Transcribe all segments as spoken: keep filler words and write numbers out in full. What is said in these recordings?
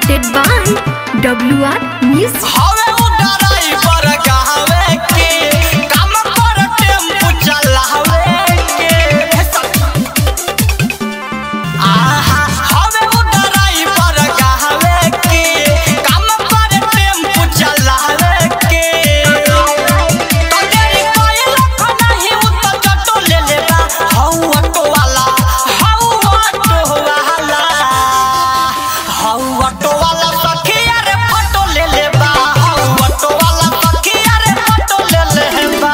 presented by W R Music. हवे उड़ाई पर गावे के काम पर टेम्पू चलावे के आहा हवे उड़ाई पर गावे के काम पर टेम्पू चलावे के तो तेरी कोई लख नहीं उत जटो ले लेबा हऊ ऑटो वाला हऊ ऑटो वाला हऊ ऑटो वाला सखिया रे फोटो ले लेबा हऊ ऑटो वाला सखिया रे फोटो ले लेबा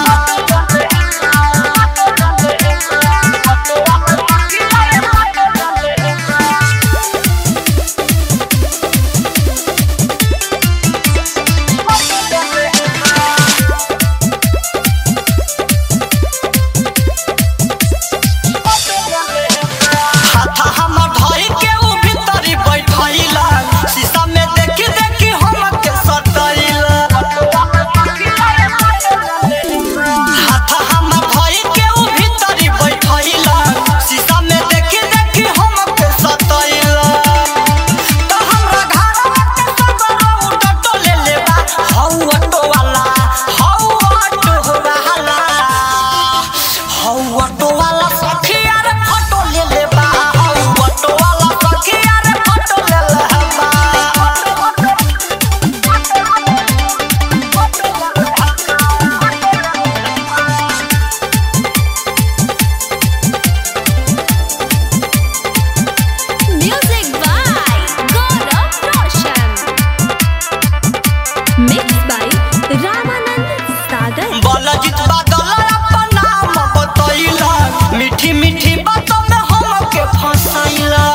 हाथा हमर धई के उ भीतरी बैठैला शीशा में देखी देखी हमके सटैला हाथा हमर धई के उ भीतरी बैठैला शीशा में देखी देखी हमके सटैला तो हमरा घरवा के सदरा उठो ले लेबा हऊ ऑटो वाला हऊ ऑटो वाला हऊ ऑटो वाला सखिया रे फोटो ले लेबा हऊ ऑटो वाला सखिया रे फोटो ले लेबा Music by Gaurav Roshan. Mixed by Ramanand Sagar. Baljeet बादल अपन नाम बतैला मीठी मीठी बातों में हमके फंसैला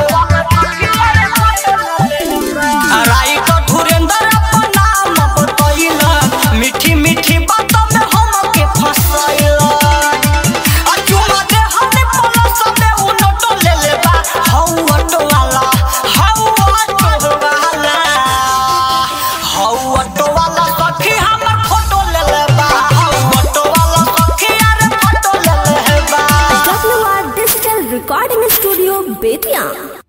राइटर धुरेंद्र अपन नाम बतैला मीठी मीठी बातों में हमके फंसैला आ चुमा दे हने पलस में उ नोटो ले लेबा हऊ ऑटो वाला हऊ ऑटो वाला हऊ ऑटो वाला सखी हमर फोटो ले लेबा हऊ ऑटो वाला सखी यार फोटो ले लेबा W R Digital Recording Studio, Bettiam.